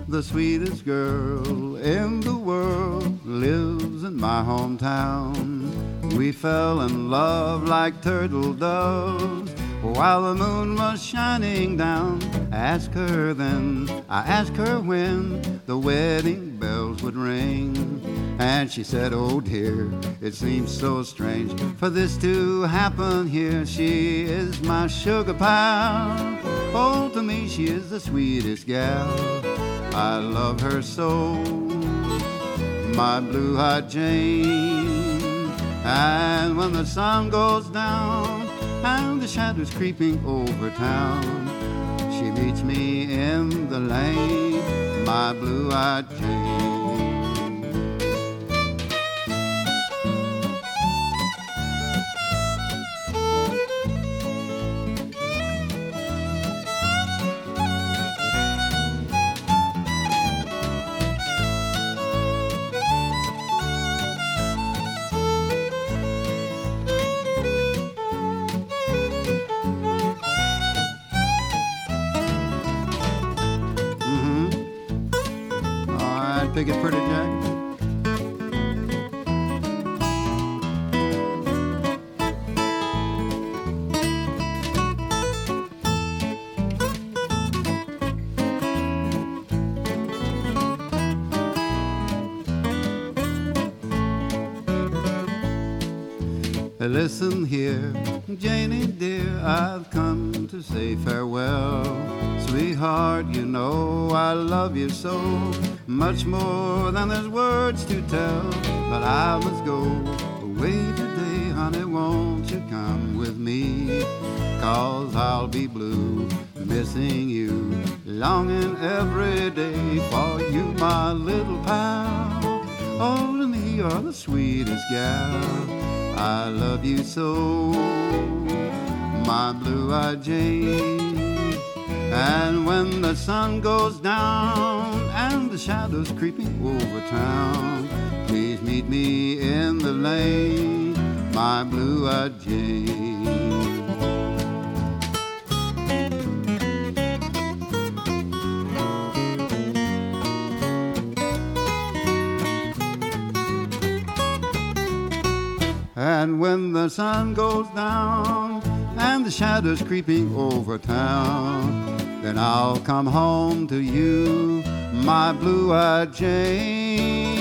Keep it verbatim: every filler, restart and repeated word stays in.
The sweetest girl in the world lives in my hometown. We fell in love like turtle doves while the moon was shining down. I asked her then, I asked her when the wedding bells would ring. And she said, oh dear, it seems so strange for this to happen here. She is my sugar pie. Oh, to me she is the sweetest gal. I love her so, my blue-eyed Jane. And when the sun goes down and the shadows creeping over town, she meets me in the lane, my blue-eyed Jane. Take it pretty, Jack. Listen here, Janie dear, I've come to say farewell. Sweetheart, you know I love you so, much more than there's words to tell. But I must go away today, honey, won't you come with me? Cause I'll be blue, missing you, longing every day for you, my little pal. Oh, to me you're the sweetest gal. I love you so, my blue-eyed Jane. And when the sun goes down and the shadows creeping over town, please meet me in the lane, my blue-eyed Jane. And when the sun goes down and the shadows creeping over town, then I'll come home to you, my blue-eyed Jane.